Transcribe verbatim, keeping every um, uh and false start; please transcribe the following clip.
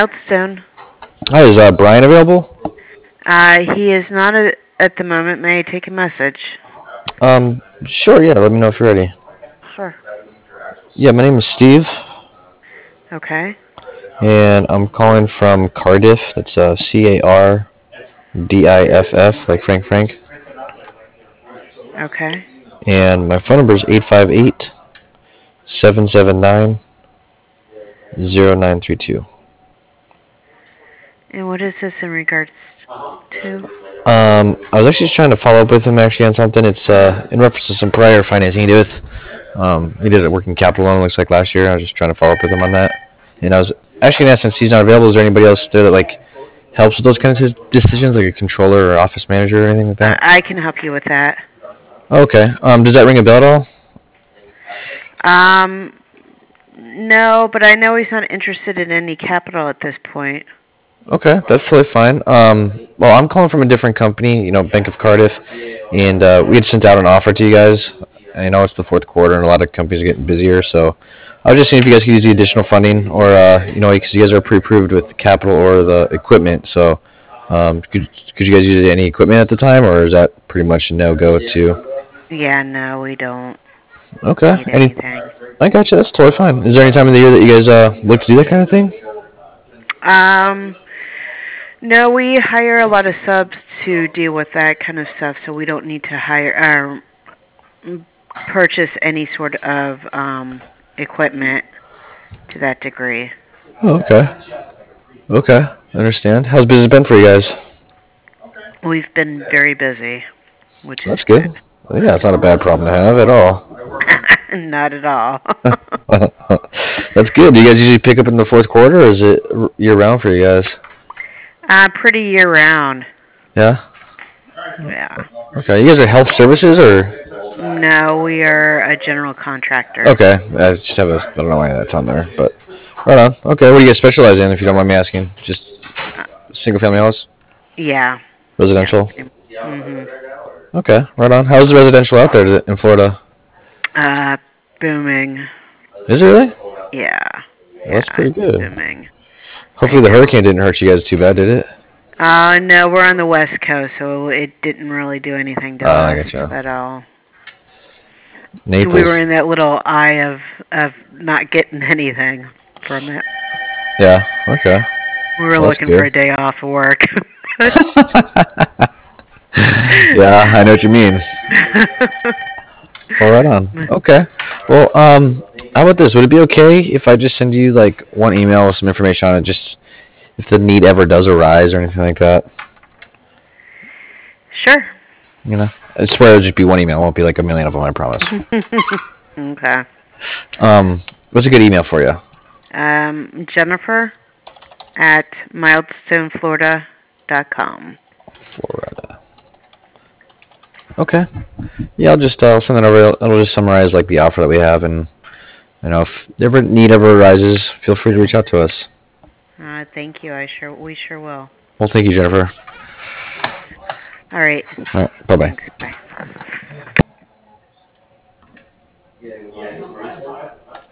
Mildstone. Hi, is uh, Brian available? Uh, he is not a, at the moment. May I take a message? Um, sure, yeah, let me know if you're ready. Sure. Yeah, my name is Steve, Okay. and I'm calling from Cardiff. That's uh, C A R D I F F, like Frank Frank. Okay. And my phone number is eight five eight, seven seven nine, zero nine three two. And what is this in regards to? Um, I was actually just trying to follow up with him actually on something. It's uh, in reference to some prior financing he did with. Um, he did a working capital loan, looks like last year. I was just trying to follow up with him on that. And I was actually going to ask, since he's not available, is there anybody else there that like helps with those kinds of decisions, like a controller or office manager or anything like I, that? I can help you with that. Okay. Um, does that ring a bell at all? Um, no, but I know he's not interested in any capital at this point. Okay, that's totally fine. Um, well, I'm calling from a different company, you know, Bank of Cardiff, and uh, we had sent out an offer to you guys. I know it's the fourth quarter, and a lot of companies are getting busier, so I was just seeing if you guys could use the additional funding, or uh, you know, because you guys are pre-approved with the capital or the equipment. So, um, could could you guys use any equipment at the time, or is that pretty much a no-go too? Yeah, no, we don't Okay, need any, anything. I got you. That's totally fine. Is there any time of the year that you guys uh look to do that kind of thing? Um, no, we hire a lot of subs to deal with that kind of stuff, so we don't need to hire or purchase any sort of um, equipment to that degree. Oh, okay, okay, I understand. How's business been for you guys? We've been very busy, which is That's good. good. Yeah, it's not a bad problem to have at all. Not at all. That's good. Do you guys usually pick up in the fourth quarter, or is it year round for you guys? uh, pretty year round. Yeah. Yeah. Okay. You guys are health services, or No, we are a general contractor. okay? I just have a. I don't know why that's on there, but right on. Okay. What do you guys specialize in, if you don't mind me asking? Just Uh, single family house, yeah. Yeah. residential. Mhm. Okay. Right on. How's the residential out there in Florida? Uh, booming. Is it really? Yeah. Well, that's Yeah, pretty it's good. booming Hopefully right the now. hurricane didn't hurt you guys too bad, did it? Uh, no, we're on the West Coast, so it didn't really do anything to Oh, I us get you. at all. We were Naples. in that little eye of of not getting anything from it. Yeah. Okay. We were Well, that's looking for good. a day off of work. Yeah, I know what you mean. Well, right on. Okay. Well, um, how about this? Would it be okay if I just send you like one email with some information on it, just if the need ever does arise or anything like that? Sure. You know, I swear it'll just be one email. It won't be like a million of them. I promise. Okay. Um, what's a good email for you? Um, Jennifer at milestone florida dot com. Florida. Okay. Yeah, I'll just uh, I'll send that over. It'll just summarize like the offer that we have, and you know, if ever need ever arises, feel free to reach out to us. Uh, thank you. I sure we sure will. Well, thank you, Jennifer. All right. All right. Bye bye. Thanks. Bye.